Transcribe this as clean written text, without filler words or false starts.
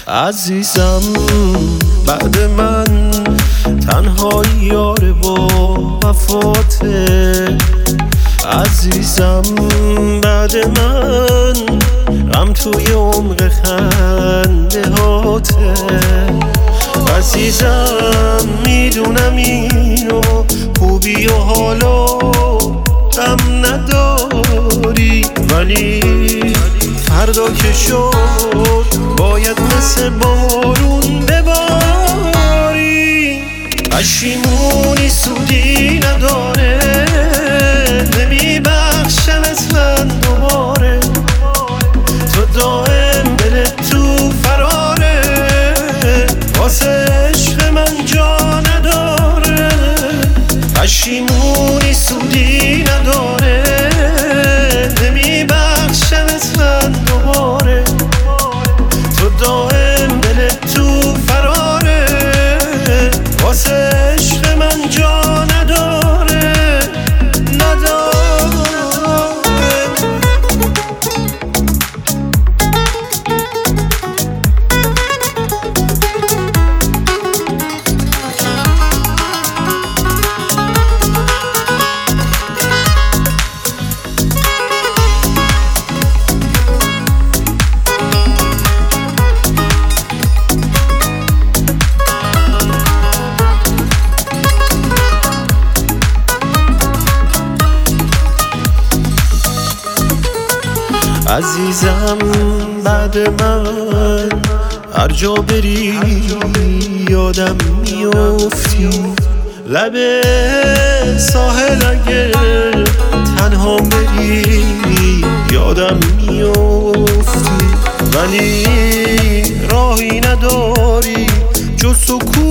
عزیزم بعد من تنهایی یاره با وفاته. عزیزم بعد من غم توی عمق خنده هاته. عزیزم میدونم اینو خوبی و حالا غم نداری، ولی فردا که شد باید مثل بارون بباری. پشیمونی سودی نداره، نمیبخشم اصلا دوباره. تو دائم دلت تو فراره، واسه عشق من جا نداره. پشیمونی سودی نداره، نمیبخشم اصلا دوباره. تو دائم دلت تو فراره، واسه عشق من جا نداره. عزیزم بعد من هر جا بری یادم میافتی. لب ساحل اگه تنها بری یادم میافتی، ولی راهی نداری جز سکوت